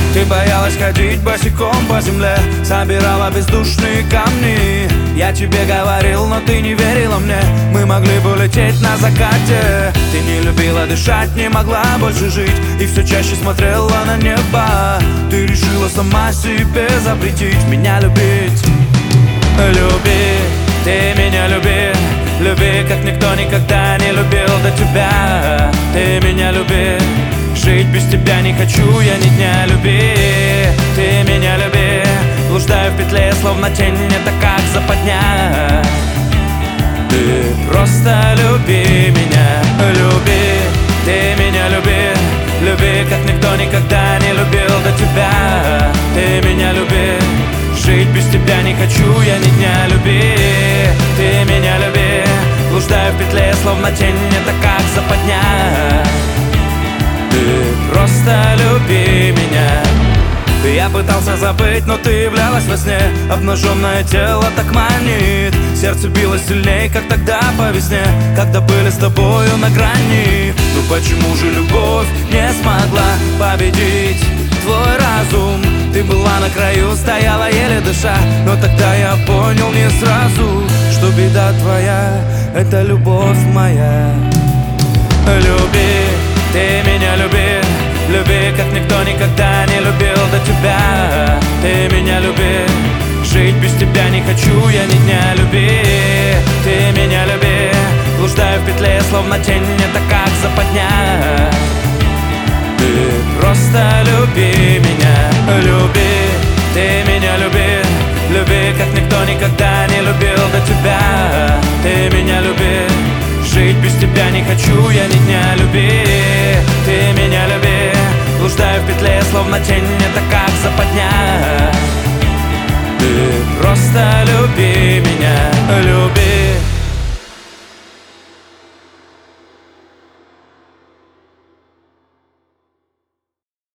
Ты боялась ходить босиком по земле, собирала бездушные камни. Я тебе говорил, но ты не верила мне. Мы могли бы лететь на закате. Ты не любила дышать, не могла больше жить, и все чаще смотрела на небо. Ты решила сама себе запретить меня любить. Люби, ты меня люби, люби, как никто никогда не любил до тебя. Ты меня люби, жить без тебя не хочу я ни дня. Люби, ты меня люби, блуждаю в петле, словно тень, это как западня. Ты просто люби меня, люби, ты меня люби, люби, как никто никогда не любил до тебя. Ты меня люби, жить без тебя не хочу я ни дня. Люби, ты меня люби, блуждаю в петле, словно тень, это как западня. Ты просто люби меня. Я пытался забыть, но ты являлась во сне. Обнаженное тело так манит, сердце билось сильней, как тогда по весне, когда были с тобою на грани. Ну почему же любовь не смогла победить твой разум? Ты была на краю, стояла еле дыша, но тогда я понял не сразу, что беда твоя — это любовь моя. Люби, ты меня люби, люби, как никто никогда не любил до тебя. Ты меня люби, жить без тебя не хочу я ни дня. Люби, ты меня люби, блуждаю в петле, словно тень, это как западня. Ты просто люби меня, люби, ты меня люби, люби, как никто никогда не любил до тебя. Ты меня люби, жить без тебя не хочу я ни дня. Люби, ты меня люби, блуждаю в петле, словно тень, это как западня. Ты просто люби меня.